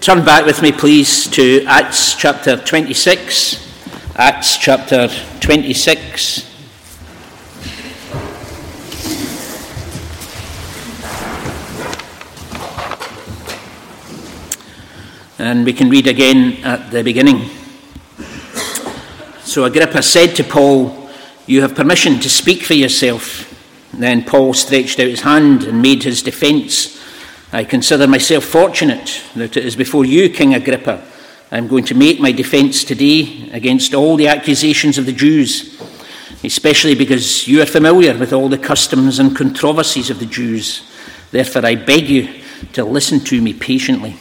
Turn back with me, please, to Acts chapter 26. Acts chapter 26. And we can read again at the beginning. So Agrippa said to Paul, "You have permission to speak for yourself." Then Paul stretched out his hand and made his defence. "I consider myself fortunate that it is before you, King Agrippa, I am going to make my defence today against all the accusations of the Jews, especially because you are familiar with all the customs and controversies of the Jews. Therefore I beg you to listen to me patiently."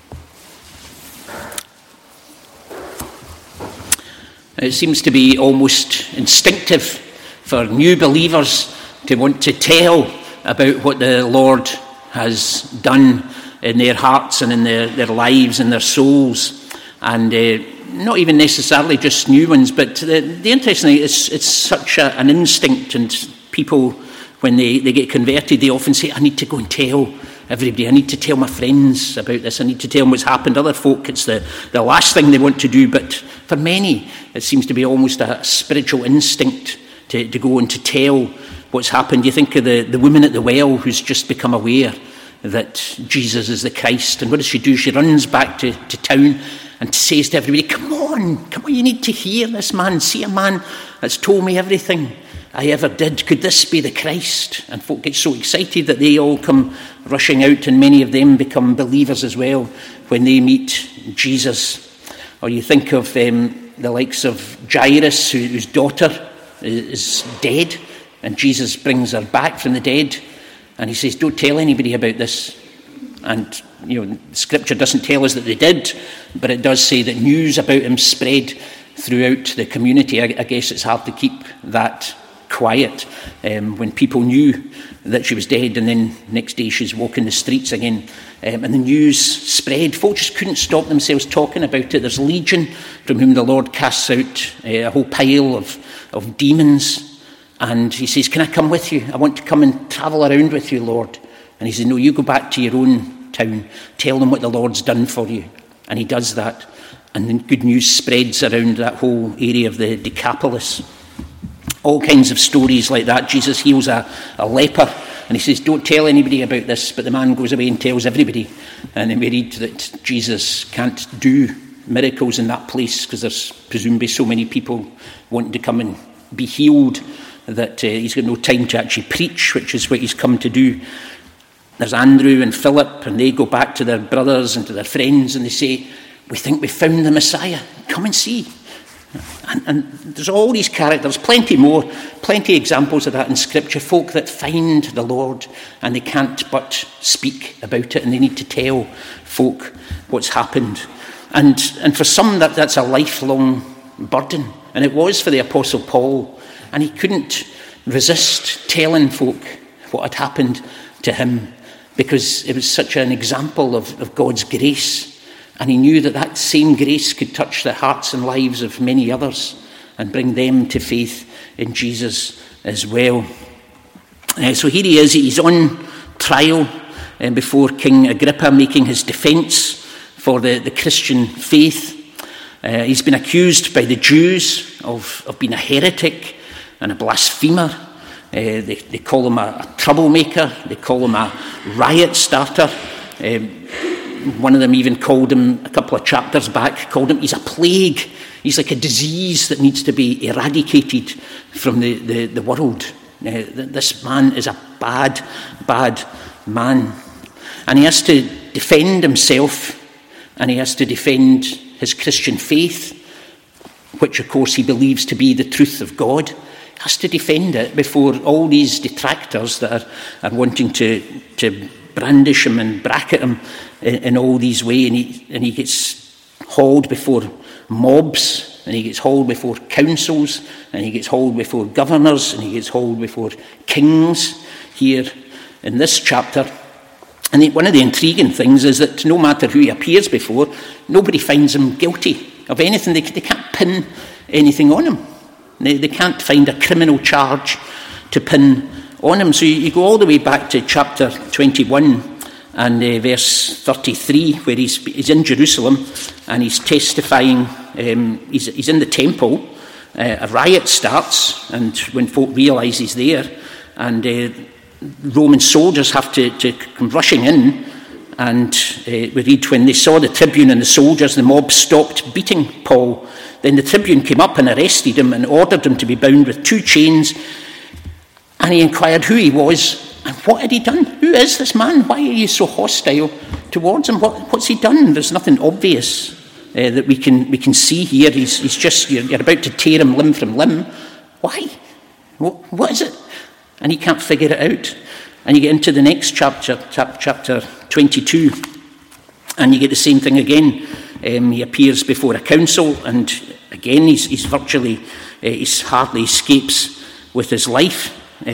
It seems to be almost instinctive for new believers to want to tell about what the Lord has done in their hearts and in their lives and their souls, and not even necessarily just new ones, but the interesting thing is it's such an instinct, and people, when they get converted, they often say, "I need to go and tell everybody, I need to tell my friends about this, I need to tell them what's happened." Other folk, it's the last thing they want to do, but for many it seems to be almost a spiritual instinct to go and to tell what's happened. You think of the woman at the well who's just become aware that Jesus is the Christ, and what does she do? She runs back to town and says to everybody, come on, you need to hear this man. See a man that's told me everything I ever did. Could this be the Christ?" And folk get so excited that they all come rushing out, and many of them become believers as well when they meet Jesus. Or you think of the likes of Jairus, whose daughter is dead, and Jesus brings her back from the dead, and he says, "Don't tell anybody about this." And Scripture doesn't tell us that they did, but it does say that news about him spread throughout the community. I guess it's hard to keep that quiet when people knew that she was dead, and then next day she's walking the streets again, and the news spread. Folk just couldn't stop themselves talking about it. There's Legion, from whom the Lord casts out a whole pile of demons, and he says, "Can I come with you? I want to come and travel around with you, Lord." And he says, "No, you go back to your own town, tell them what the Lord's done for you." And he does that, and then good news spreads around that whole area of the Decapolis. All kinds of stories like that. Jesus heals a leper, and he says, "Don't tell anybody about this," but the man goes away and tells everybody. And then we read that Jesus can't do miracles in that place because there's presumably so many people wanting to come and be healed that he's got no time to actually preach, which is what he's come to do. There's Andrew and Philip, and they go back to their brothers and to their friends, and they say, "We think we found the Messiah. Come and see." And there's all these characters, plenty more, plenty of examples of that in Scripture, folk that find the Lord and they can't but speak about it, and they need to tell folk what's happened. And for some that's a lifelong burden, and it was for the Apostle Paul, and he couldn't resist telling folk what had happened to him because it was such an example of God's grace. And he knew that same grace could touch the hearts and lives of many others and bring them to faith in Jesus as well. So here he is, he's on trial before King Agrippa, making his defence for the Christian faith. He's been accused by the Jews of being a heretic and a blasphemer. They call him a troublemaker, they call him a riot starter. One of them even called him, a couple of chapters back, he's a plague. He's like a disease that needs to be eradicated from the world. This man is a bad, bad man. And he has to defend himself, and he has to defend his Christian faith, which of course he believes to be the truth of God. He has to defend it before all these detractors that are wanting to brandish him and bracket him in all these ways, and he gets hauled before mobs, and he gets hauled before councils, and he gets hauled before governors, and he gets hauled before kings here in this chapter. And one of the intriguing things is that no matter who he appears before, nobody finds him guilty of anything. They can't pin anything on him. They can't find a criminal charge to pin on him. So you go all the way back to chapter 21, and verse 33, where he's in Jerusalem and he's testifying. He's in the temple. A riot starts, and when folk realise he's there, and Roman soldiers have to come rushing in, and we read, when they saw the tribune and the soldiers, the mob stopped beating Paul. Then the tribune came up and arrested him and ordered him to be bound with 2 chains, and he inquired who he was and what had he done. Who is this man? Why are you so hostile towards him? What's he done? There's nothing obvious that we can see here. He's just, you're about to tear him limb from limb. Why? What is it? And he can't figure it out. And you get into the next chapter 22, and you get the same thing again. He appears before a council, and again he's virtually, he hardly escapes with his life.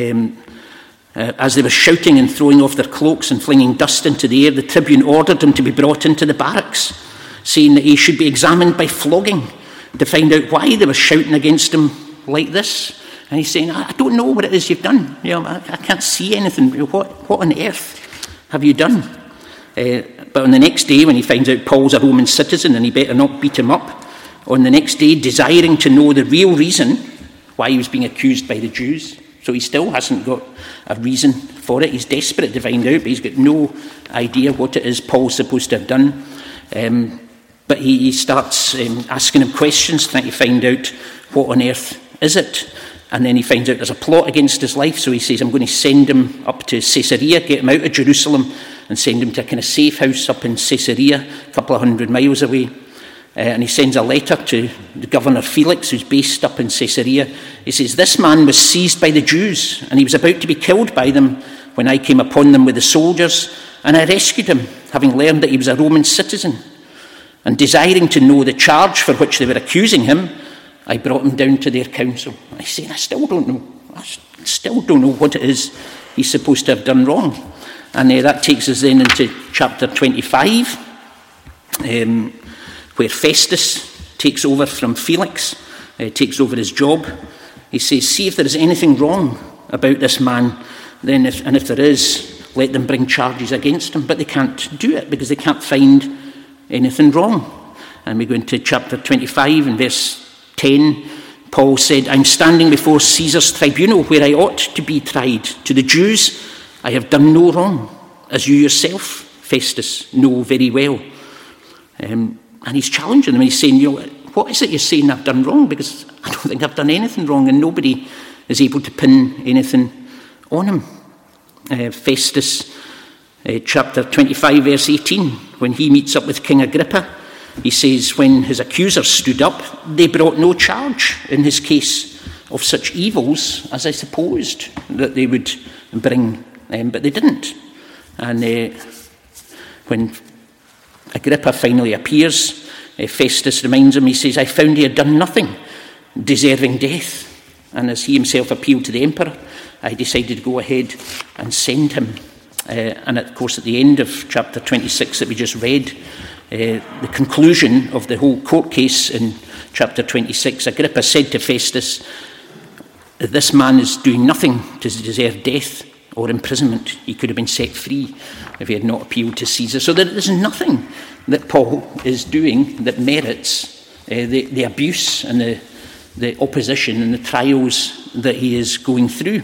As they were shouting and throwing off their cloaks and flinging dust into the air, the tribune ordered him to be brought into the barracks, saying that he should be examined by flogging to find out why they were shouting against him like this. And he's saying, I don't know what it is you've done. I can't see anything. What on earth have you done? But on the next day, when he finds out Paul's a Roman citizen and he better not beat him up, on the next day, desiring to know the real reason why he was being accused by the Jews. So he still hasn't got a reason for it. He's desperate to find out, but he's got no idea what it is Paul's supposed to have done. But he starts asking him questions, trying to find out what on earth is it. And then he finds out there's a plot against his life, so he says, I'm going to send him up to Caesarea, get him out of Jerusalem, and send him to a kind of safe house up in Caesarea, a couple of 100 miles away. And he sends a letter to the governor Felix, who's based up in Caesarea. He says, this man was seized by the Jews, and he was about to be killed by them when I came upon them with the soldiers, and I rescued him, having learned that he was a Roman citizen. And desiring to know the charge for which they were accusing him, I brought him down to their council. I say, I still don't know what it is he's supposed to have done wrong. And that takes us then into chapter 25, where Festus takes over from Felix, takes over his job. He says, see if there is anything wrong about this man, then if there is, let them bring charges against him. But they can't do it because they can't find anything wrong. And we go into chapter 25 and verse 10. Paul said, I'm standing before Caesar's tribunal where I ought to be tried. To the Jews I have done no wrong, as you yourself, Festus, know very well. And he's challenging them. He's saying, what is it you're saying I've done wrong? Because I don't think I've done anything wrong, and nobody is able to pin anything on him. Festus, chapter 25, verse 18, when he meets up with King Agrippa, he says, when his accusers stood up, they brought no charge in his case of such evils as I supposed that they would bring, but they didn't. And when Agrippa finally appears, Festus reminds him, he says, I found he had done nothing deserving death. And as he himself appealed to the emperor, I decided to go ahead and send him. And of course, at the end of chapter 26 that we just read, the conclusion of the whole court case in chapter 26, Agrippa said to Festus, this man is doing nothing to deserve death or imprisonment. He could have been set free if he had not appealed to Caesar. So there's nothing that Paul is doing that merits the abuse and the opposition and the trials that he is going through.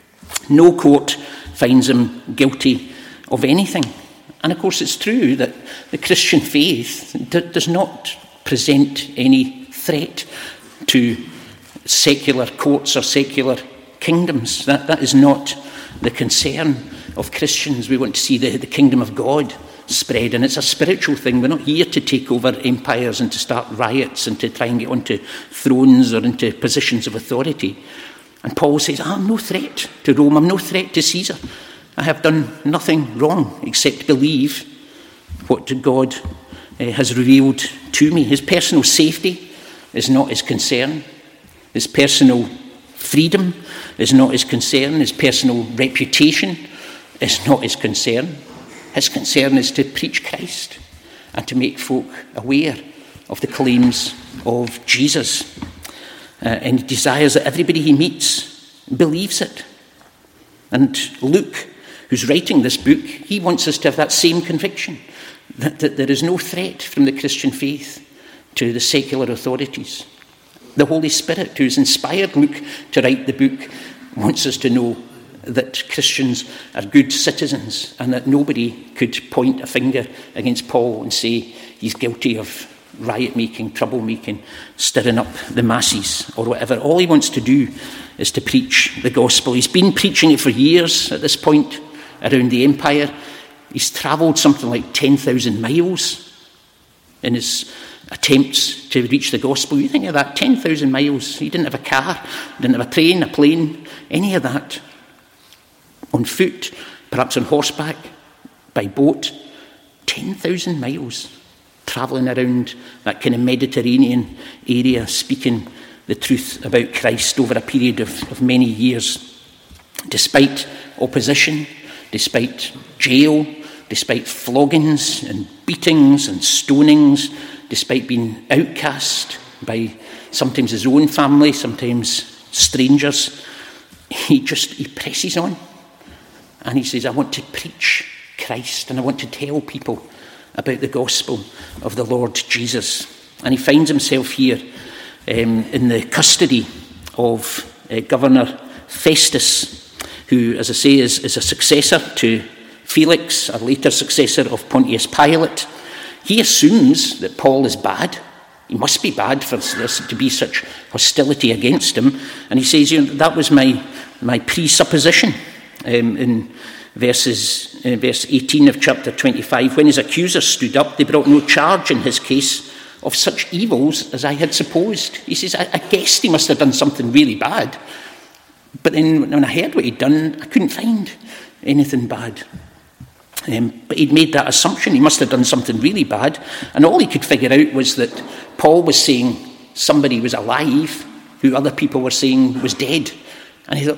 No court finds him guilty of anything. And of course it's true that the Christian faith does not present any threat to secular courts or secular kingdoms. That is not the concern of Christians. We want to see the kingdom of God spread, and it's a spiritual thing. We're not here to take over empires and to start riots and to try and get onto thrones or into positions of authority. And Paul says, I'm no threat to Rome, I'm no threat to Caesar. I have done nothing wrong except believe what God has revealed to me. His personal safety is not his concern. His personal freedom is not his concern. His personal reputation is not his concern. His concern is to preach Christ and to make folk aware of the claims of Jesus. And he desires that everybody he meets believes it. And Luke, who's writing this book, he wants us to have that same conviction, that there is no threat from the Christian faith to the secular authorities. The Holy Spirit, who's inspired Luke to write the book, wants us to know that Christians are good citizens and that nobody could point a finger against Paul and say he's guilty of riot-making, trouble-making, stirring up the masses or whatever. All he wants to do is to preach the gospel. He's been preaching it for years at this point around the empire. He's travelled something like 10,000 miles in his attempts to reach the gospel. You think of that, 10,000 miles. He didn't have a car, didn't have a train, a plane, any of that. On foot, perhaps on horseback, by boat, 10,000 miles, travelling around that kind of Mediterranean area, speaking the truth about Christ over a period of many years. Despite opposition, despite jail, despite floggings and beatings and stonings, despite being outcast by sometimes his own family, sometimes strangers, he presses on. And he says, I want to preach Christ and I want to tell people about the gospel of the Lord Jesus. And he finds himself here in the custody of Governor Festus, who, as I say, is a successor to Felix, a later successor of Pontius Pilate. He assumes that Paul is bad. He must be bad for this to be such hostility against him. And he says, that was my presupposition. In verse 18 of chapter 25, when his accusers stood up, they brought no charge in his case of such evils as I had supposed. He says, I guessed he must have done something really bad. But then when I heard what he'd done, I couldn't find anything bad. But he'd made that assumption. He must have done something really bad. And all he could figure out was that Paul was saying somebody was alive who other people were saying was dead. And he thought,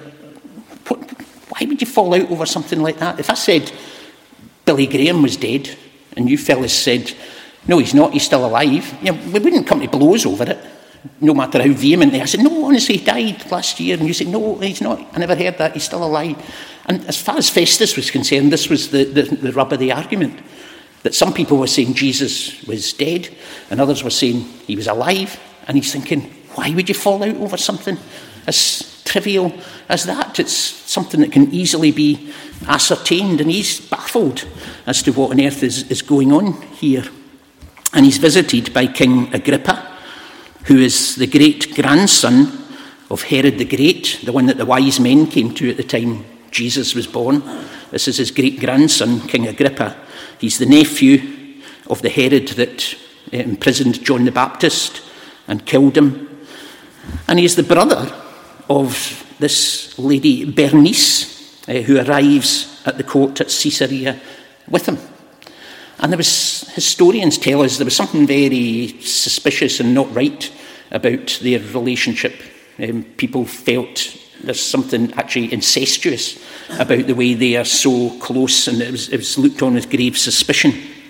why would you fall out over something like that? If I said Billy Graham was dead and you fellas said, no, he's not, he's still alive, we wouldn't come to blows over it, no matter how vehemently. I said, no, honestly, he died last year. And you said, no, he's not. I never heard that. He's still alive. And as far as Festus was concerned, this was the rub of the argument, that some people were saying Jesus was dead and others were saying he was alive. And he's thinking, why would you fall out over something as trivial as that? It's something that can easily be ascertained, and he's baffled as to what on earth is going on here. And he's visited by King Agrippa, who is the great-grandson of Herod the Great, the one that the wise men came to at the time Jesus was born. This is his great-grandson, King Agrippa. He's the nephew of the Herod that imprisoned John the Baptist and killed him. And he's the brother of this lady Bernice, who arrives at the court at Caesarea with him. And historians tell us there was something very suspicious and not right about their relationship. People felt there's something actually incestuous about the way they are so close, and it was looked on with grave suspicion,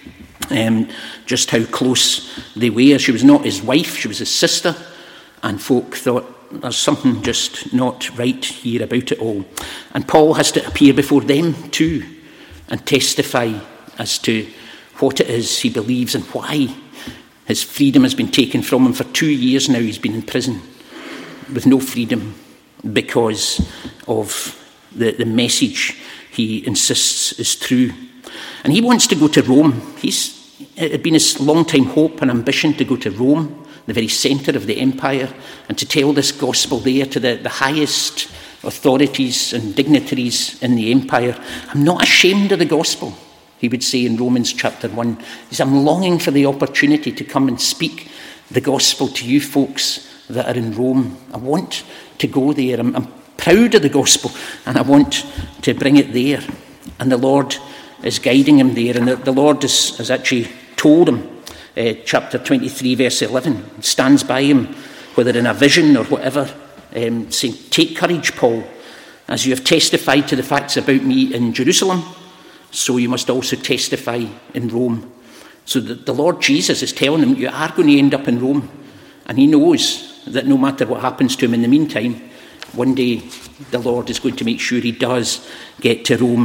just how close they were. She was not his wife, she was his sister, and folk thought, there's something just not right here about it all. And Paul has to appear before them too and testify as to what it is he believes and why his freedom has been taken from him. For 2 years now he's been in prison with no freedom because of the message he insists is true. And he wants to go to Rome. It had been his long-time hope and ambition to go to Rome, the very centre of the empire, and to tell this gospel there to the highest authorities and dignitaries in the empire. I'm not ashamed of the gospel, he would say in Romans chapter 1. He says, I'm longing for the opportunity to come and speak the gospel to you folks that are in Rome. I want to go there. I'm proud of the gospel and I want to bring it there. And the Lord is guiding him there, and the Lord has actually told him, chapter 23 verse 11, stands by him, whether in a vision or whatever, saying, take courage, Paul, as you have testified to the facts about me in Jerusalem, so you must also testify in Rome. So the Lord Jesus is telling him, you are going to end up in Rome, and he knows that no matter what happens to him in the meantime, one day the Lord is going to make sure he does get to Rome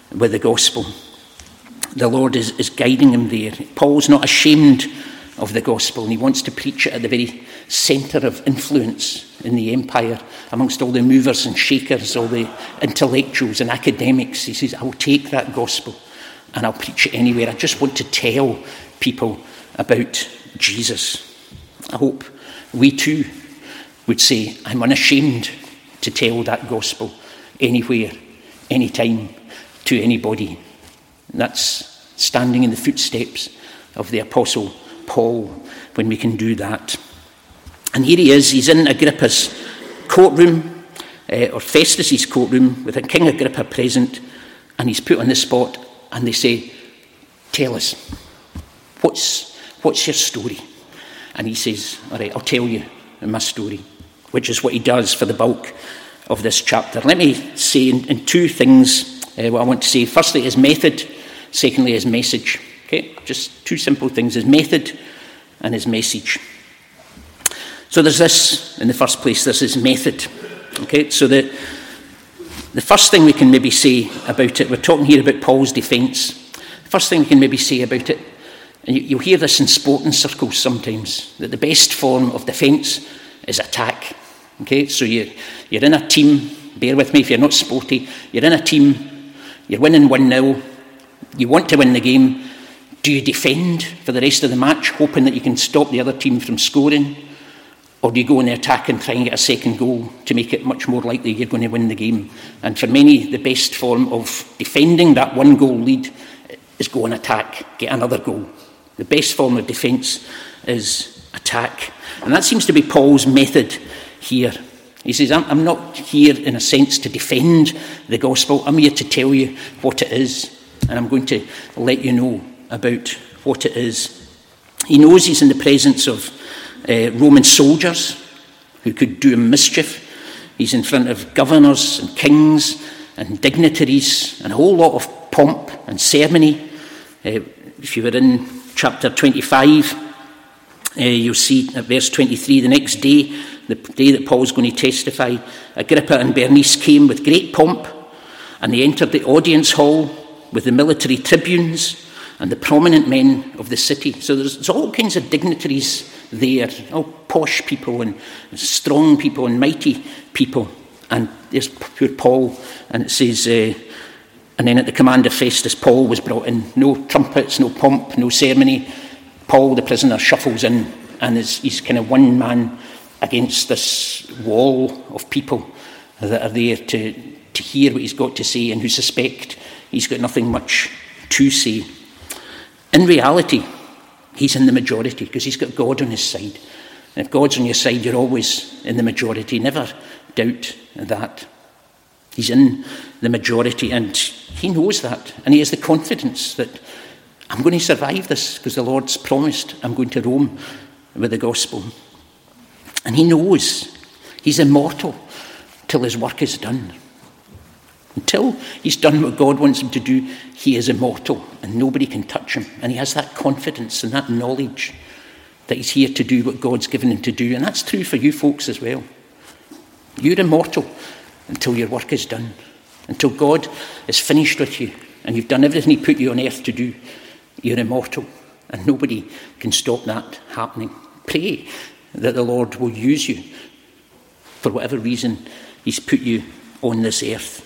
with the gospel. The Lord is guiding him there. Paul's not ashamed of the gospel, and he wants to preach it at the very centre of influence in the empire, amongst all the movers and shakers, all the intellectuals and academics. He says, I will take that gospel and I'll preach it anywhere. I just want to tell people about Jesus. I hope we too would say, I'm unashamed to tell that gospel anywhere, anytime, to anybody. And that's standing in the footsteps of the Apostle Paul when we can do that. And here he is, he's in Agrippa's courtroom, or Festus's courtroom, with a King Agrippa present, and he's put on the spot, and they say, tell us, what's your story? And he says, all right, I'll tell you my story, which is what he does for the bulk of this chapter. Let me say in two things what I want to say. Firstly, his method. Secondly, his message. Okay, just two simple things, his method and his message. So there's this, in the first place, there's his method. Okay, so the first thing we can maybe say about it, we're talking here about Paul's defence. The first thing we can maybe say about it, and you'll hear this in sporting circles sometimes, that the best form of defence is attack. Okay, so you're in a team, bear with me if you're not sporty, you're in a team, you're winning 1-0, you want to win the game. Do you defend for the rest of the match, hoping that you can stop the other team from scoring? Or do you go on the attack and try and get a second goal to make it much more likely you're going to win the game? And for many, the best form of defending that 1-goal lead is go on attack, get another goal. The best form of defence is attack. And that seems to be Paul's method here. He says, I'm not here in a sense to defend the gospel. I'm here to tell you what it is. And I'm going to let you know about what it is. He knows he's in the presence of Roman soldiers who could do him mischief. He's in front of governors and kings and dignitaries and a whole lot of pomp and ceremony. If you were in chapter 25, you'll see at verse 23, the next day, the day that Paul's going to testify, Agrippa and Bernice came with great pomp, and they entered the audience hall with the military tribunes and the prominent men of the city. So there's all kinds of dignitaries there, all posh people and strong people and mighty people. And there's poor Paul, and it says, and then at the command of Festus, Paul was brought in. No trumpets, no pomp, no ceremony. Paul, the prisoner, shuffles in, and he's kind of one man against this wall of people that are there to hear what he's got to say and who suspect he's got nothing much to say. In reality, he's in the majority because he's got God on his side. And if God's on your side, you're always in the majority. Never doubt that. He's in the majority, and he knows that. And he has the confidence that I'm going to survive this because the Lord's promised I'm going to Rome with the gospel. And he knows he's immortal till his work is done. Until he's done what God wants him to do, he is immortal and nobody can touch him. And he has that confidence and that knowledge that he's here to do what God's given him to do. And that's true for you folks as well. You're immortal until your work is done. Until God is finished with you and you've done everything he put you on earth to do. You're immortal and nobody can stop that happening. Pray that the Lord will use you for whatever reason he's put you on this earth.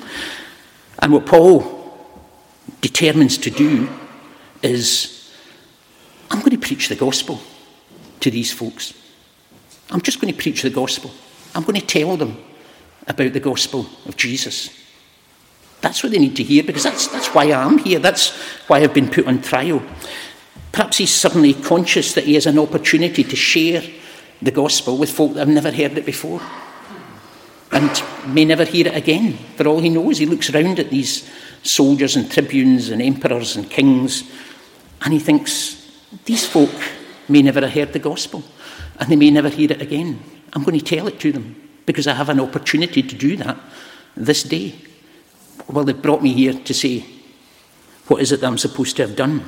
And what Paul determines to do is, I'm going to preach the gospel to these folks. I'm just going to preach the gospel. I'm going to tell them about the gospel of Jesus. That's what they need to hear, because that's why I'm here. That's why I've been put on trial. Perhaps he's suddenly conscious that he has an opportunity to share the gospel with folk that have never heard it before and may never hear it again. For all he knows, he looks around at these soldiers and tribunes and emperors and kings and he thinks, these folk may never have heard the gospel and they may never hear it again. I'm going to tell it to them because I have an opportunity to do that this day. Well, they've brought me here to say, what is it that I'm supposed to have done?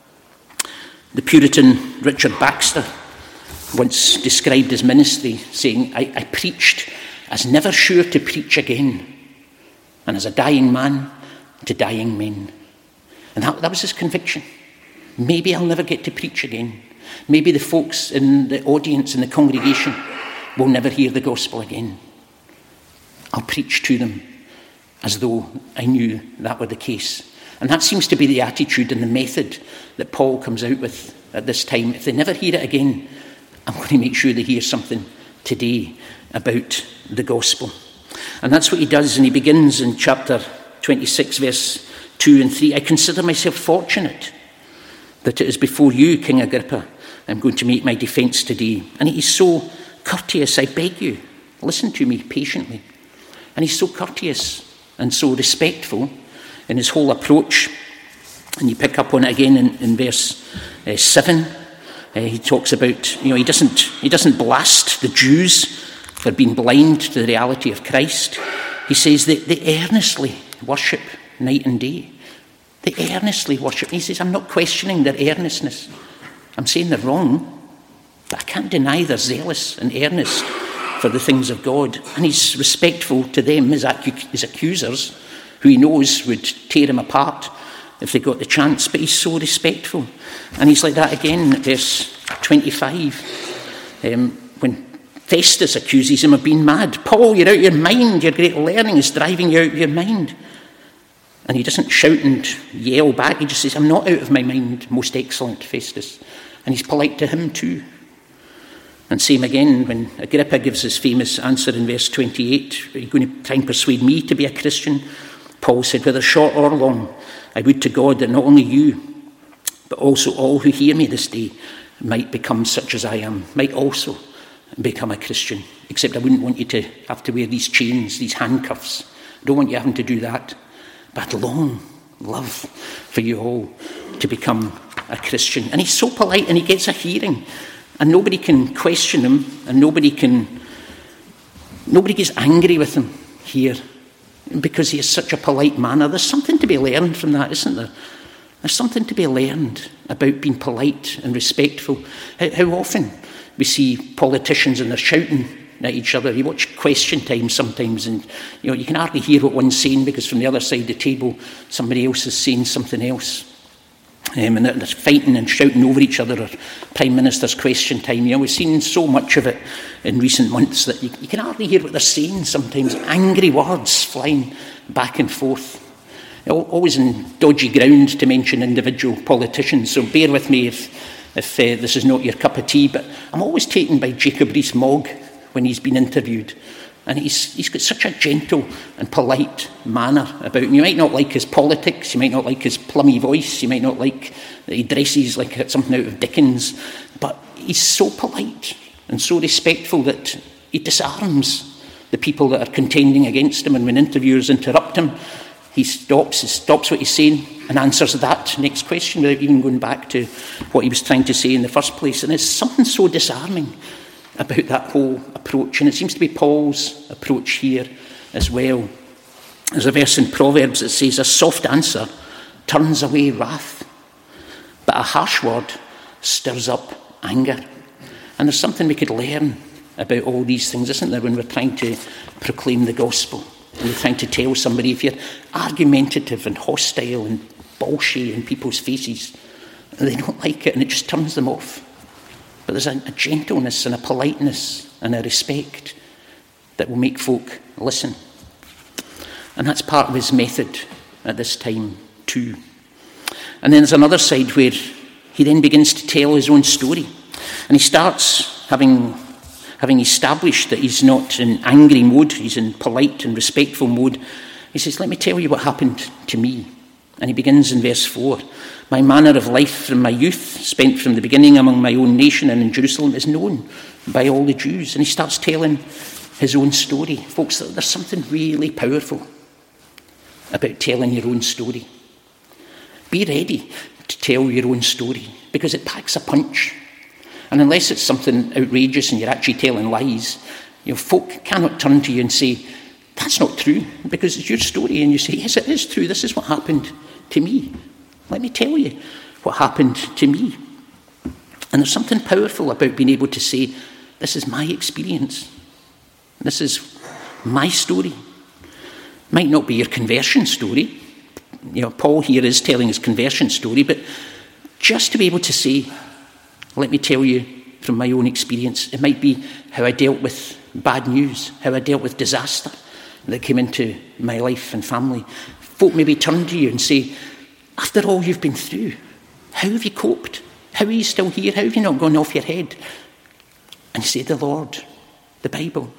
The Puritan Richard Baxter once described his ministry, saying, I preached as never sure to preach again, and as a dying man, to dying men. And that was his conviction. Maybe I'll never get to preach again. Maybe the folks in the audience, in the congregation, will never hear the gospel again. I'll preach to them as though I knew that were the case. And that seems to be the attitude and the method that Paul comes out with at this time. If they never hear it again, I'm going to make sure they hear something today about the gospel. And that's what he does, and he begins in chapter 26, verse 2 and 3. I consider myself fortunate that it is before you, King Agrippa, I'm going to make my defence today. And he's so courteous, I beg you, listen to me patiently. And he's so courteous and so respectful in his whole approach. And you pick up on it again in verse 7. He talks about, he doesn't blast the Jews for being blind to the reality of Christ. He says that they earnestly worship night and day. They earnestly worship. He says, I'm not questioning their earnestness. I'm saying they're wrong, but I can't deny they're zealous and earnest for the things of God. And he's respectful to them, his accusers, who he knows would tear him apart if they got the chance, but he's so respectful. And he's like that again at verse 25, when Festus accuses him of being mad. Paul, you're out of your mind. Your great learning is driving you out of your mind. And he doesn't shout and yell back. He just says, I'm not out of my mind, most excellent Festus. And he's polite to him too. And same again when Agrippa gives his famous answer in verse 28. Are you going to try and persuade me to be a Christian? Paul said, whether short or long, I would to God that not only you, but also all who hear me this day might become such as I am, might also become a Christian. Except I wouldn't want you to have to wear these chains, these handcuffs. I don't want you having to do that. But long love for you all to become a Christian. And he's so polite, and he gets a hearing. And nobody can question him, and nobody gets angry with him here because he has such a polite manner. There's something to be learned from that, isn't there? There's something to be learned about being polite and respectful. How often we see politicians and they're shouting at each other. You watch Question Time sometimes, and you can hardly hear what one's saying because from the other side of the table somebody else is saying something else. And they're fighting and shouting over each other, or Prime Minister's Question Time. We've seen so much of it in recent months that you can hardly hear what they're saying sometimes. Angry words flying back and forth. Always in dodgy ground to mention individual politicians, so bear with me if this is not your cup of tea, but I'm always taken by Jacob Rees-Mogg when he's been interviewed. And he's got such a gentle and polite manner about him. You might not like his politics, you might not like his plummy voice, you might not like that he dresses like something out of Dickens, but he's so polite and so respectful that he disarms the people that are contending against him. And when interviewers interrupt him, he stops what he's saying and answers that next question without even going back to what he was trying to say in the first place. And it's something so disarming about that whole approach, and it seems to be Paul's approach here as well. There's a verse in Proverbs that says, a soft answer turns away wrath, but a harsh word stirs up anger. And there's something we could learn about all these things, isn't there, when we're trying to proclaim the gospel, and we're trying to tell somebody. If you're argumentative and hostile and bolshy in people's faces, they don't like it and it just turns them off. But there's a gentleness and a politeness and a respect that will make folk listen. And that's part of his method at this time too. And then there's another side where he then begins to tell his own story. And he starts having established that he's not in angry mode, he's in polite and respectful mode. He says, let me tell you what happened to me. And he begins in verse 4. My manner of life from my youth, spent from the beginning among my own nation and in Jerusalem, is known by all the Jews. And he starts telling his own story. Folks, there's something really powerful about telling your own story. Be ready to tell your own story, because it packs a punch. And unless it's something outrageous and you're actually telling lies, folk cannot turn to you and say, that's not true, because it's your story. And you say, yes, it is true. This is what happened to me. Let me tell you what happened to me. And there's something powerful about being able to say, this is my experience. This is my story. Might not be your conversion story. Paul here is telling his conversion story, but just to be able to say, let me tell you from my own experience, it might be how I dealt with bad news, how I dealt with disaster that came into my life and family. Folk maybe turn to you and say, after all you've been through, how have you coped? How are you still here? How have you not gone off your head? And you say, the Lord, the Bible,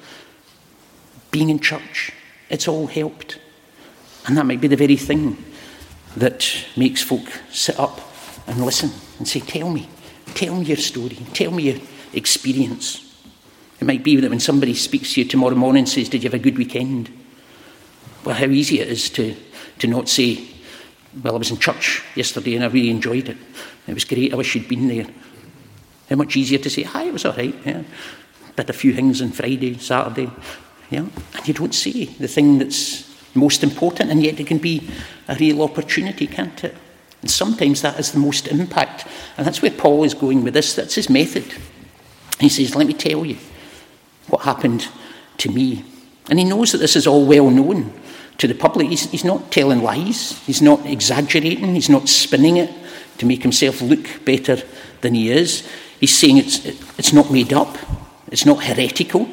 being in church, it's all helped. And that might be the very thing that makes folk sit up and listen and say, tell me your story, tell me your experience. It might be that when somebody speaks to you tomorrow morning and says, did you have a good weekend? Well, how easy it is to not say, well, I was in church yesterday and I really enjoyed it. It was great, I wish you'd been there. How much easier to say, hi, it was all right. Yeah. Did a few things on Friday, Saturday. Yeah. And you don't say the thing that's most important, and yet it can be a real opportunity, can't it? And sometimes that has the most impact. And that's where Paul is going with this. That's his method. He says, let me tell you what happened to me. And he knows that this is all well known to the public. He's not telling lies. He's not exaggerating. He's not spinning it to make himself look better than he is. He's saying it's not made up. It's not heretical.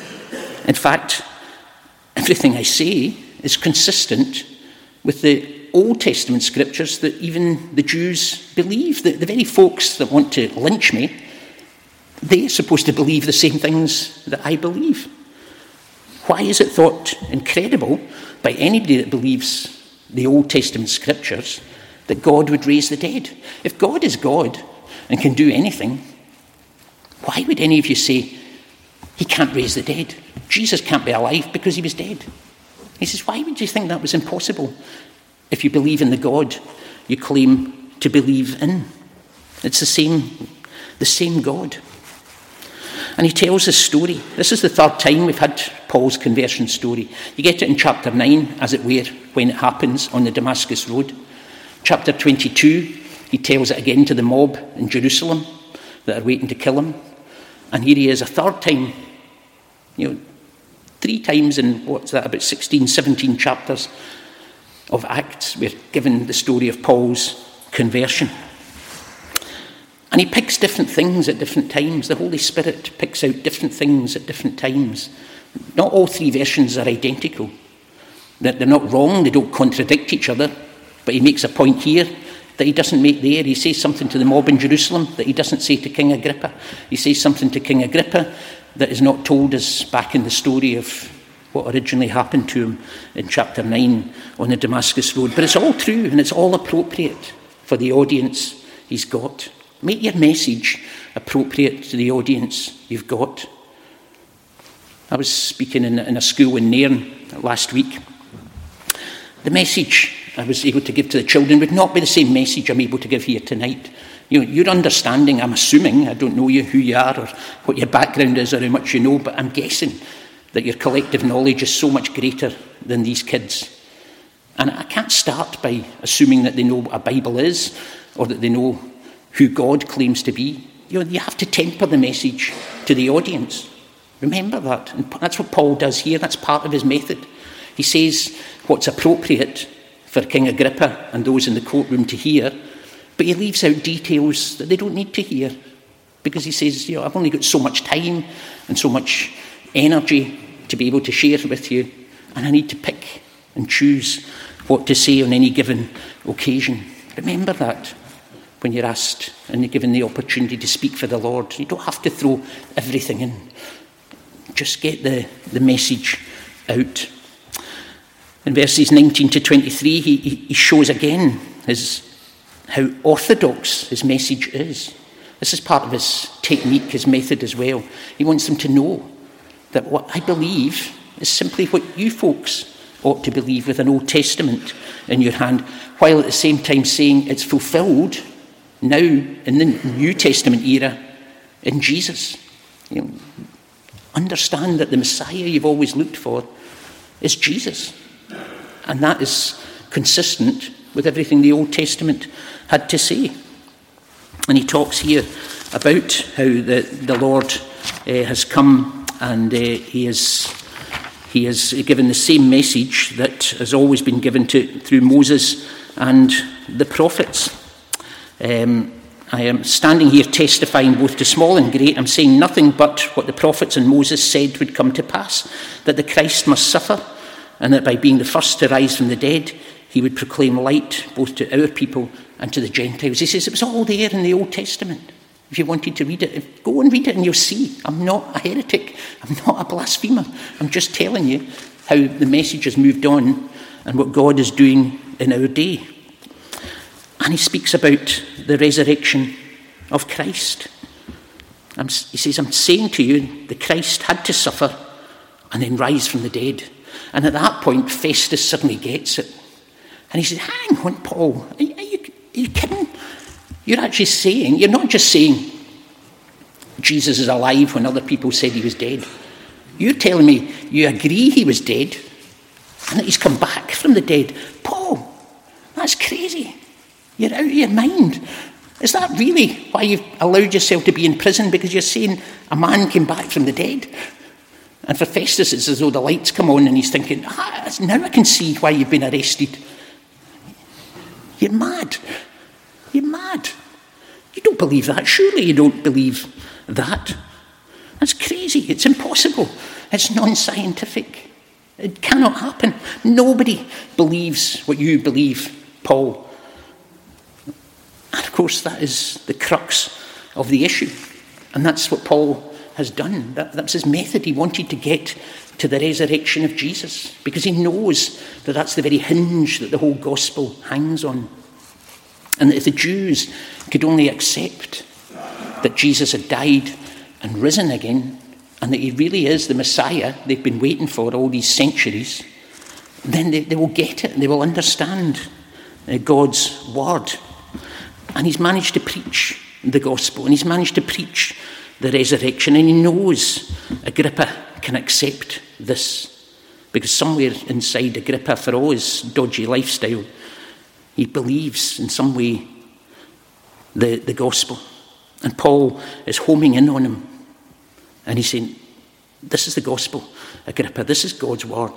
In fact, everything I say is consistent with the Old Testament scriptures that even the Jews believe. The very folks that want to lynch me, they're supposed to believe the same things that I believe. Why is it thought incredible by anybody that believes the Old Testament scriptures that God would raise the dead? If God is God and can do anything, why would any of you say he can't raise the dead? Jesus can't be alive because he was dead. He says, why would you think that was impossible if you believe in the God you claim to believe in? It's the same God. And he tells this story. This is the third time we've had Paul's conversion story. You get it in chapter 9, as it were, when it happens on the Damascus Road. Chapter 22, he tells it again to the mob in Jerusalem that are waiting to kill him. And here he is a third time, 3 times in, about 16, 17 chapters of Acts, we're given the story of Paul's conversion. And he picks different things at different times. The Holy Spirit picks out different things at different times. Not all 3 versions are identical. They're not wrong, they don't contradict each other, but he makes a point here that he doesn't make there. He says something to the mob in Jerusalem that he doesn't say to King Agrippa. He says something to King Agrippa that is not told us back in the story of what originally happened to him in chapter 9 on the Damascus Road. But it's all true and it's all appropriate for the audience he's got. Make your message appropriate to the audience you've got. I was speaking in a school in Nairn last week. The message I was able to give to the children would not be the same message I'm able to give here tonight. Your understanding, I'm assuming, I don't know who you are or what your background is or how much you know, but I'm guessing that your collective knowledge is so much greater than these kids. And I can't start by assuming that they know what a Bible is or that they know who God claims to be. You have to temper the message to the audience. Remember that. And that's what Paul does here. That's part of his method. He says what's appropriate for King Agrippa and those in the courtroom to hear, but he leaves out details that they don't need to hear, because he says, I've only got so much time and so much energy to be able to share with you, and I need to pick and choose what to say on any given occasion. Remember that when you're asked and you're given the opportunity to speak for the Lord. You don't have to throw everything in. Just get the message out. In verses 19 to 23, he shows again how orthodox his message is. This is part of his technique, his method as well. He wants them to know that what I believe is simply what you folks ought to believe, with an Old Testament in your hand, while at the same time saying it's fulfilled now in the New Testament era in Jesus. Understand that the Messiah you've always looked for is Jesus. And that is consistent with everything the Old Testament had to say. And he talks here about how the Lord has come and he has given the same message that has always been given through Moses and the prophets. I am standing here testifying both to small and great. I'm saying nothing but what the prophets and Moses said would come to pass, that the Christ must suffer, and that by being the first to rise from the dead, he would proclaim light both to our people and to the Gentiles. He says it was all there in the Old Testament. If you wanted to read it, go and read it and you'll see. I'm not a heretic. I'm not a blasphemer. I'm just telling you how the message has moved on and what God is doing in our day. And he speaks about the resurrection of Christ. He says, I'm saying to you, the Christ had to suffer and then rise from the dead. And at that point, Festus suddenly gets it. And he says, hang on, Paul, are you kidding? You're actually saying, you're not just saying Jesus is alive when other people said he was dead. You're telling me you agree he was dead and that he's come back from the dead. Paul, that's crazy. You're out of your mind. Is that really why you've allowed yourself to be in prison? Because you're saying a man came back from the dead? And for Festus, it's as though the lights come on and he's thinking, now I can see why you've been arrested. You're mad. You're mad. You don't believe that. Surely you don't believe that. That's crazy. It's impossible. It's non-scientific. It cannot happen. Nobody believes what you believe, Paul. And of course, that is the crux of the issue. And that's what Paul has done. That's his method. He wanted to get to the resurrection of Jesus because he knows that that's the very hinge that the whole gospel hangs on. And that if the Jews could only accept that Jesus had died and risen again, and that he really is the Messiah they've been waiting for all these centuries, then they will get it and they will understand God's word. And he's managed to preach the gospel, and he's managed to preach the resurrection, and he knows Agrippa can accept this, because somewhere inside Agrippa, for all his dodgy lifestyle, he believes in some way the gospel. And Paul is homing in on him, and he's saying, this is the gospel, Agrippa, this is God's word.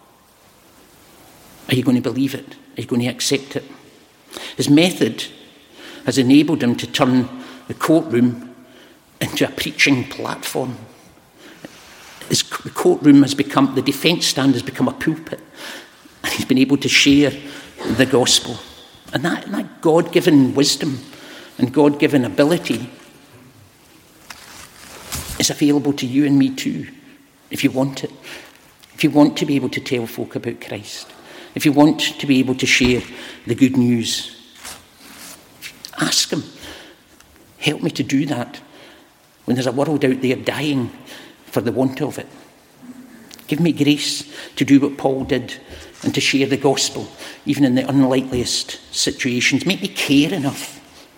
Are you going to believe it? Are you going to accept it? His method has enabled him to turn the courtroom into a preaching platform. The courtroom has become, the defence stand has become a pulpit, and he's been able to share the gospel. And that God-given wisdom and God-given ability is available to you and me too, if you want it. If you want to be able to tell folk about Christ, if you want to be able to share the good news, ask him, help me to do that when there's a world out there dying for the want of it. Give me grace to do what Paul did and to share the gospel, even in the unlikeliest situations. Make me care enough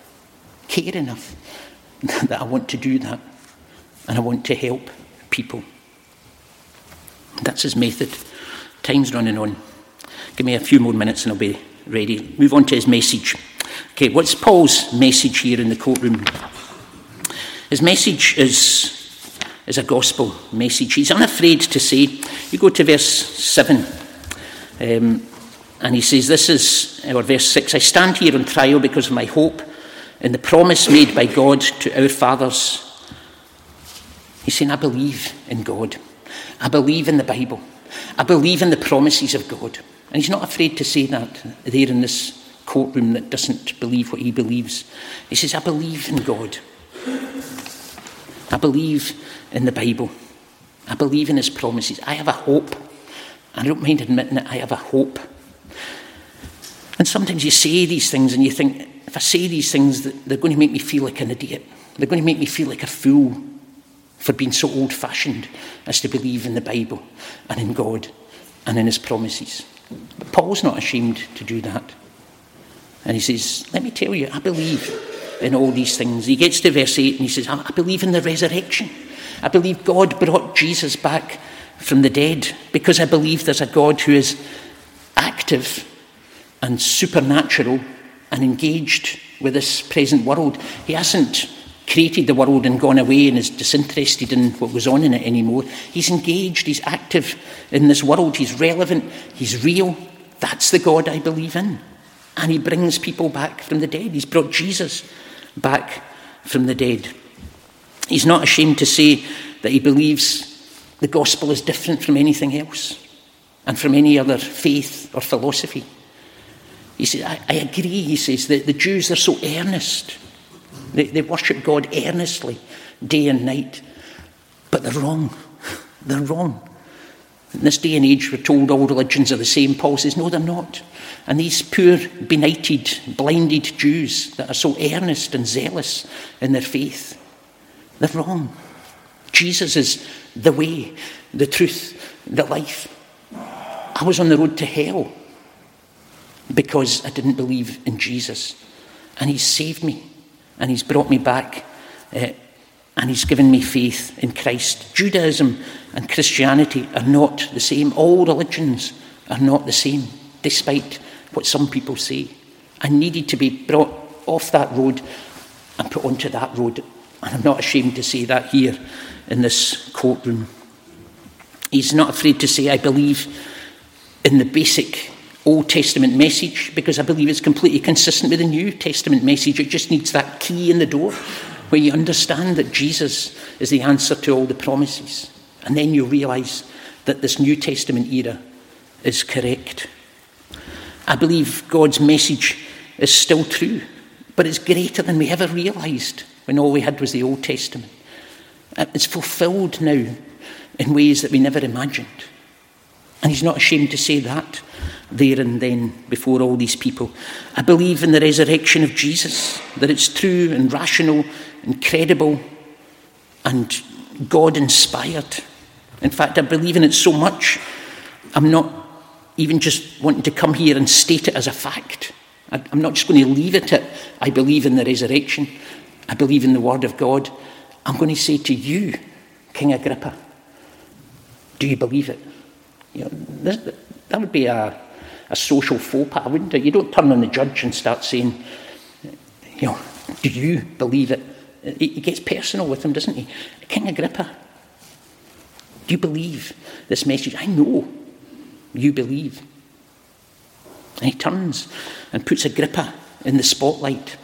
that I want to do that, and I want to help people. That's his method. Time's running on. Give me a few more minutes and I'll be ready. Move on to his message. Okay, what's Paul's message here in the courtroom? His message is a gospel message. He's unafraid to say, you go to verse 7, and he says, verse 6, I stand here on trial because of my hope in the promise made by God to our fathers. He's saying, I believe in God. I believe in the Bible. I believe in the promises of God. And he's not afraid to say that there in this courtroom that doesn't believe what he believes. He says, I believe in God. I believe in the Bible. I believe in his promises. I have a hope. I don't mind admitting it. I have a hope. And sometimes you say these things and you think, if I say these things, they're going to make me feel like an idiot. They're going to make me feel like a fool for being so old-fashioned as to believe in the Bible and in God and in his promises. But Paul's not ashamed to do that. And he says, let me tell you, I believe in all these things. He gets to verse 8 and he says, I believe in the resurrection. I believe God brought Jesus back from the dead because I believe there's a God who is active and supernatural and engaged with this present world. He hasn't created the world and gone away and is disinterested in what goes on in it anymore. He's engaged, he's active in this world, he's relevant, he's real. That's the God I believe in. And he brings people back from the dead. He's brought Jesus back from the dead. He's not ashamed to say that he believes the gospel is different from anything else and from any other faith or philosophy. He says, I agree, he says, that the Jews are so earnest. They worship God earnestly, day and night. But they're wrong. They're wrong. In this day and age, we're told all religions are the same. Paul says, no, they're not. And these poor, benighted, blinded Jews that are so earnest and zealous in their faith, they're wrong. Jesus is the way, the truth, the life. I was on the road to hell because I didn't believe in Jesus. And he's saved me. And he's brought me back. And he's given me faith in Christ. Judaism and Christianity are not the same. All religions are not the same, despite what some people say. I needed to be brought off that road and put onto that road. And I'm not ashamed to say that here in this courtroom. He's not afraid to say, I believe in the basic Old Testament message, because I believe it's completely consistent with the New Testament message. It just needs that key in the door where you understand that Jesus is the answer to all the promises. And then you realise that this New Testament era is correct. I believe God's message is still true, but it's greater than we ever realised when all we had was the Old Testament. It's fulfilled now in ways that we never imagined. And he's not ashamed to say that there and then before all these people. I believe in the resurrection of Jesus, that it's true and rational, incredible and God-inspired. In fact, I believe in it so much, I'm not even just wanting to come here and state it as a fact. I'm not just going to leave it at, I believe in the resurrection, I believe in the word of God. I'm going to say to you, King Agrippa, do you believe it? You know, that would be a social faux pas, wouldn't it? You don't turn on the judge and start saying, you know, do you believe it? He gets personal with him, doesn't he? King Agrippa, do you believe this message? I know you believe. And he turns and puts Agrippa in the spotlight.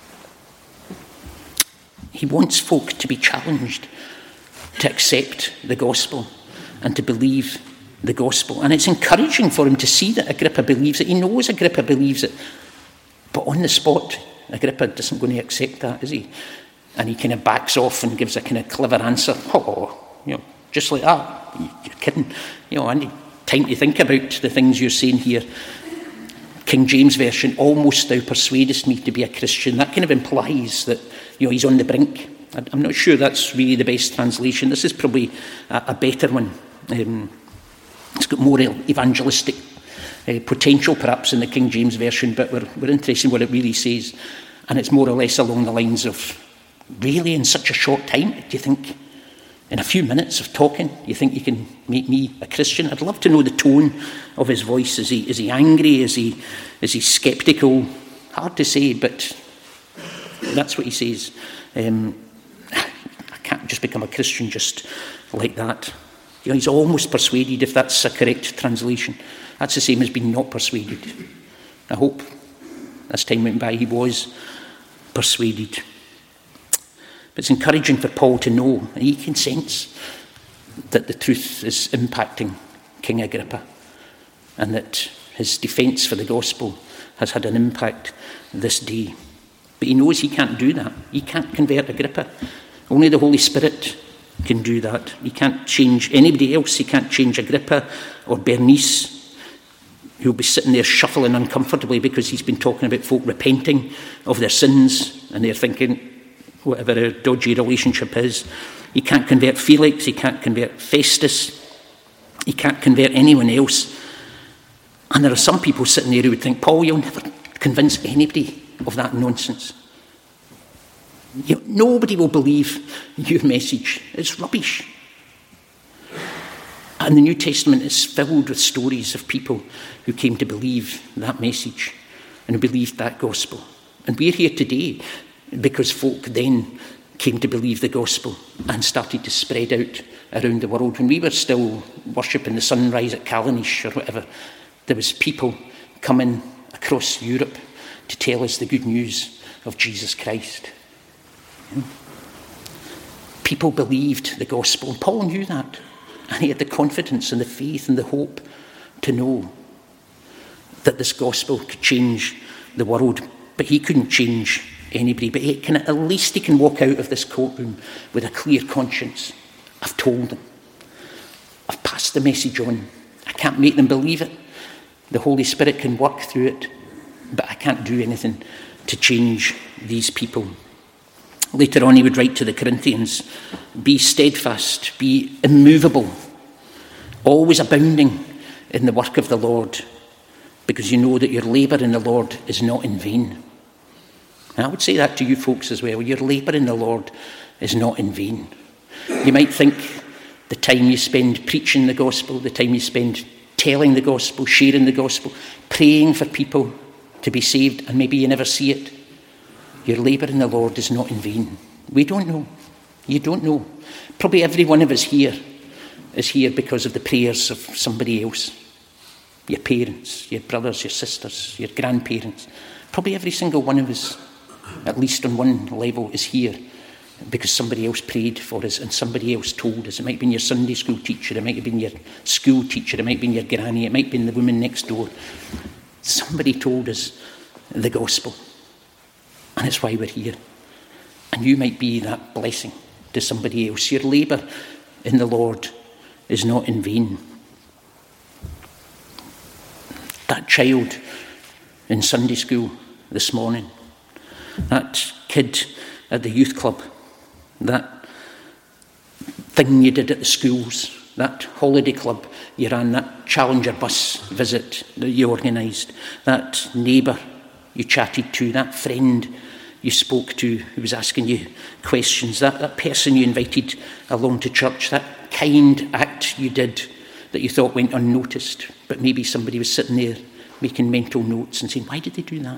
He wants folk to be challenged to accept the gospel and to believe the gospel. And it's encouraging for him to see that Agrippa believes it. He knows Agrippa believes it. But on the spot, Agrippa isn't going to accept that, is he? And he kind of backs off and gives a kind of clever answer. Oh, you know, just like that. You're kidding. You know, I need time to think about the things you're saying here. King James Version, almost thou persuadest me to be a Christian. That kind of implies that, you know, he's on the brink. I'm not sure that's really the best translation. This is probably a better one. It's got more evangelistic potential, perhaps, in the King James Version, but we're interested in what it really says. And it's more or less along the lines of, really, in such a short time, do you think, in a few minutes of talking, you think you can make me a Christian? I'd love to know the tone of his voice. Is he angry? Is he sceptical? Hard to say, but that's what he says. I can't just become a Christian just like that. You know, he's almost persuaded, if that's a correct translation. That's the same as being not persuaded. I hope as time went by he was persuaded. But it's encouraging for Paul to know, and he can sense that the truth is impacting King Agrippa and that his defence for the gospel has had an impact this day. But he knows he can't do that. He can't convert Agrippa. Only the Holy Spirit can do that. He can't change anybody else. He can't change Agrippa or Bernice, who'll be sitting there shuffling uncomfortably because he's been talking about folk repenting of their sins, and they're thinking, whatever a dodgy relationship is. He can't convert Felix. He can't convert Festus. He can't convert anyone else. And there are some people sitting there who would think, Paul, you'll never convince anybody of that nonsense. You know, nobody will believe your message. It's rubbish. And the New Testament is filled with stories of people who came to believe that message and who believed that gospel. And we're here today because folk then came to believe the gospel and started to spread out around the world. When we were still worshipping the sunrise at Callanish or whatever, there was people coming across Europe to tell us the good news of Jesus Christ. People believed the gospel, and Paul knew that. And he had the confidence and the faith and the hope to know that this gospel could change the world. But he couldn't change anybody. But at least he can walk out of this courtroom with a clear conscience. I've told them. I've passed the message on. I can't make them believe it. The Holy Spirit can work through it. But I can't do anything to change these people. Later on he would write to the Corinthians, be steadfast, be immovable, always abounding in the work of the Lord, because you know that your labour in the Lord is not in vain. And I would say that to you folks as well. Your labour in the Lord is not in vain. You might think the time you spend preaching the gospel, the time you spend telling the gospel, sharing the gospel, praying for people to be saved, and maybe you never see it. Your labour in the Lord is not in vain. We don't know. You don't know. Probably every one of us here is here because of the prayers of somebody else. Your parents, your brothers, your sisters, your grandparents. Probably every single one of us, at least on one level, is here because somebody else prayed for us and somebody else told us. It might have been your Sunday school teacher, it might have been your school teacher, it might have been your granny, it might have been the woman next door. Somebody told us the gospel. And it's why we're here. And you might be that blessing to somebody else. Your labour in the Lord is not in vain. That child in Sunday school this morning, that kid at the youth club, that thing you did at the schools, that holiday club you ran, that Challenger bus visit that you organised, that neighbour you chatted to, that friend you spoke to who was asking you questions, that person you invited along to church, that kind act you did that you thought went unnoticed, but maybe somebody was sitting there making mental notes and saying, why did they do that?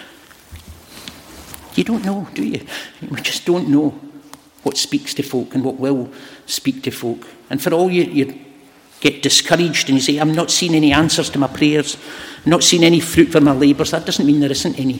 You don't know, do you? We just don't know what speaks to folk and what will speak to folk. And for all you get discouraged and you say, I'm not seeing any answers to my prayers, not seeing any fruit for my labours, that doesn't mean there isn't any.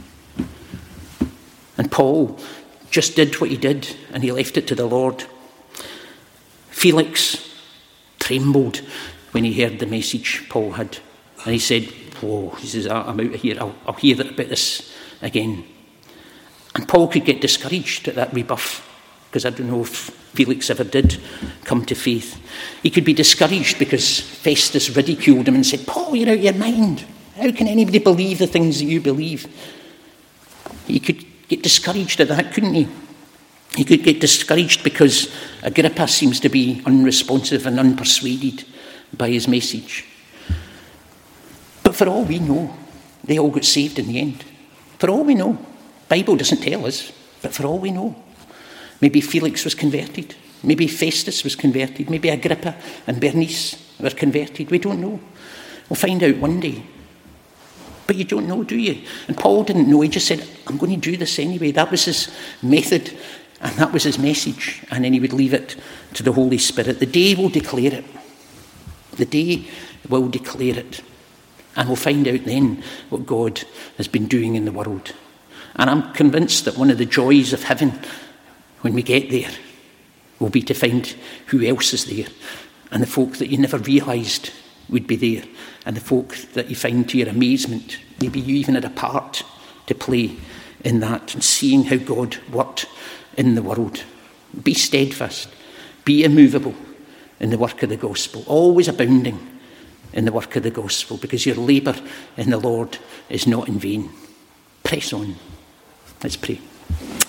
And Paul just did what he did and he left it to the Lord. Felix trembled when he heard the message Paul had. And he said, he says, I'm out of here, I'll hear about this again. And Paul could get discouraged at that rebuff, because I don't know if Felix ever did come to faith. He could be discouraged because Festus ridiculed him and said, Paul, you're out of your mind. How can anybody believe the things that you believe? He could get discouraged at that, couldn't he? He could get discouraged because Agrippa seems to be unresponsive and unpersuaded by his message. But for all we know, they all got saved in the end. For all we know. The Bible doesn't tell us, but for all we know. Maybe Felix was converted. Maybe Festus was converted. Maybe Agrippa and Bernice were converted. We don't know. We'll find out one day. But you don't know, do you? And Paul didn't know. He just said, I'm going to do this anyway. That was his method, and that was his message. And then he would leave it to the Holy Spirit. The day will declare it. The day will declare it. And we'll find out then what God has been doing in the world. And I'm convinced that one of the joys of heaven when we get there will be to find who else is there, and the folk that you never realised would be there, and the folk that you find to your amazement, maybe you even had a part to play in that, and seeing how God worked in the world. Be steadfast, be immovable in the work of the gospel, always abounding in the work of the gospel, because your labour in the Lord is not in vain. Press on. Let's pray.